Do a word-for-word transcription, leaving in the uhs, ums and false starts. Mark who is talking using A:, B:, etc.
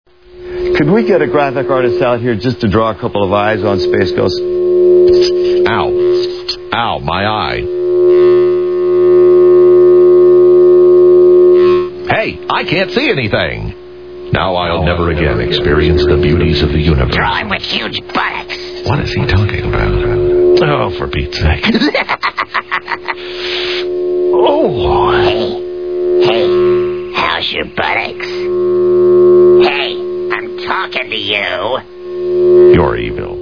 A: Could we get a graphic artist out here just to draw a couple of eyes on Space Ghost?
B: Ow. Ow, my eye. Hey, I can't see anything. Now I'll never again experience the beauties of the universe.
C: Drawing with huge buttocks.
B: What is he talking about? Oh, for Pete's sake. Oh.
C: Hey, hey, how's your buttocks? Hey, I'm talking to you.
B: You're evil.